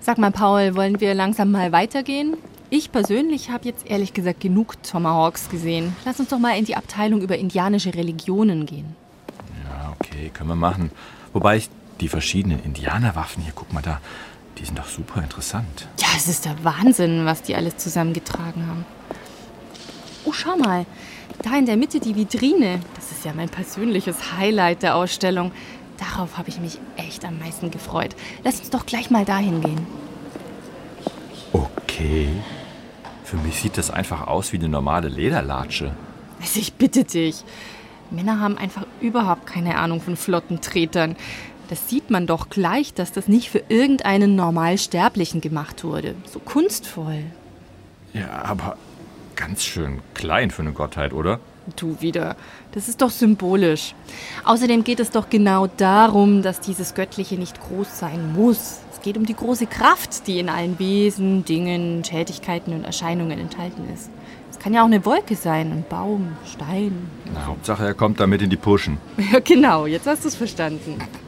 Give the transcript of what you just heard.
Sag mal, Paul, wollen wir langsam mal weitergehen? Ich persönlich habe jetzt ehrlich gesagt genug Tomahawks gesehen. Lass uns doch mal in die Abteilung über indianische Religionen gehen. Ja, okay, können wir machen. Wobei die verschiedenen Indianerwaffen hier, guck mal da, die sind doch super interessant. Ja, es ist der Wahnsinn, was die alles zusammengetragen haben. Oh, schau mal, da in der Mitte die Vitrine. Das ist ja mein persönliches Highlight der Ausstellung. Darauf habe ich mich echt am meisten gefreut. Lass uns doch gleich mal dahin gehen. Okay. Für mich sieht das einfach aus wie eine normale Lederlatsche. Also ich bitte dich. Männer haben einfach überhaupt keine Ahnung von Flottentretern. Das sieht man doch gleich, dass das nicht für irgendeinen Normalsterblichen gemacht wurde. So kunstvoll. Ja, aber ganz schön klein für eine Gottheit, oder? Du wieder. Das ist doch symbolisch. Außerdem geht es doch genau darum, dass dieses Göttliche nicht groß sein muss. Es geht um die große Kraft, die in allen Wesen, Dingen, Tätigkeiten und Erscheinungen enthalten ist. Es kann ja auch eine Wolke sein, ein Baum, Stein. Na, Hauptsache, er kommt damit in die Puschen. Ja, genau. Jetzt hast du es verstanden.